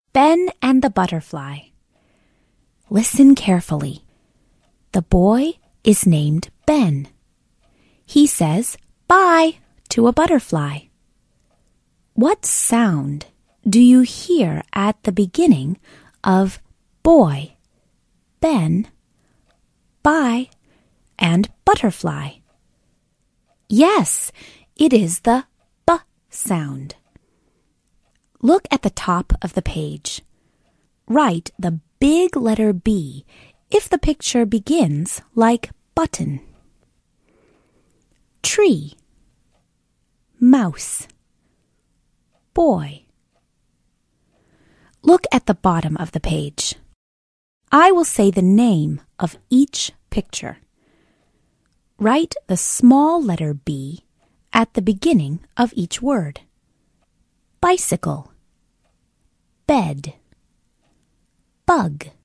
Ben and the Butterfly. Listen carefully. The boy is named Ben. He says bye to a butterfly. What sound do you hear at the beginning of boy, Ben, bye, and butterfly? Yes, it is the B sound. Look at the top of the page. Write the big letter B if the picture begins like button. Tree, mouse, boy. Look at the bottom of the page. I will say the name of each picture. Write the small letter B at the beginning of each word. Bicycle, bed, bug.